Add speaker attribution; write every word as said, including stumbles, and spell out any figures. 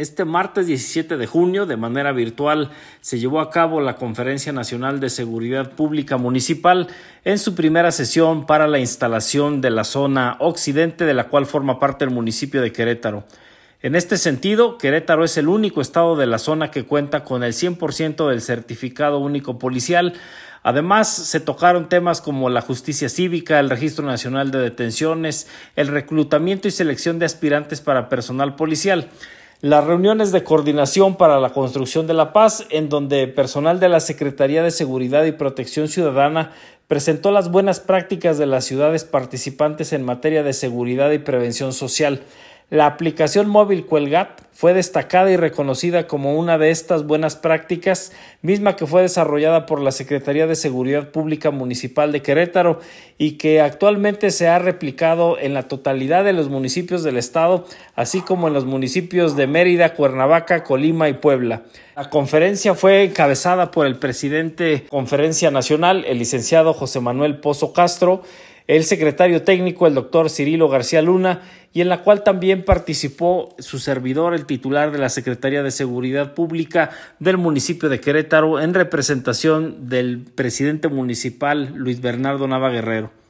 Speaker 1: Este martes diecisiete de junio, de manera virtual, se llevó a cabo la Conferencia Nacional de Seguridad Pública Municipal en su primera sesión para la instalación de la zona occidente, de la cual forma parte el municipio de Querétaro. En este sentido, Querétaro es el único estado de la zona que cuenta con el cien por ciento del certificado único policial. Además, se tocaron temas como la justicia cívica, el Registro Nacional de Detenciones, el reclutamiento y selección de aspirantes para personal policial. Las reuniones de coordinación para la construcción de la paz, en donde personal de la Secretaría de Seguridad y Protección Ciudadana presentó las buenas prácticas de las ciudades participantes en materia de seguridad y prevención social. La aplicación móvil Cuelgat fue destacada y reconocida como una de estas buenas prácticas, misma que fue desarrollada por la Secretaría de Seguridad Pública Municipal de Querétaro y que actualmente se ha replicado en la totalidad de los municipios del estado, así como en los municipios de Mérida, Cuernavaca, Colima y Puebla. La conferencia fue encabezada por el presidente de Conferencia Nacional, el licenciado José Manuel Pozo Castro, el secretario técnico, el doctor Cirilo García Luna, y en la cual también participó su servidor, el titular de la Secretaría de Seguridad Pública del municipio de Querétaro, en representación del presidente municipal Luis Bernardo Nava Guerrero.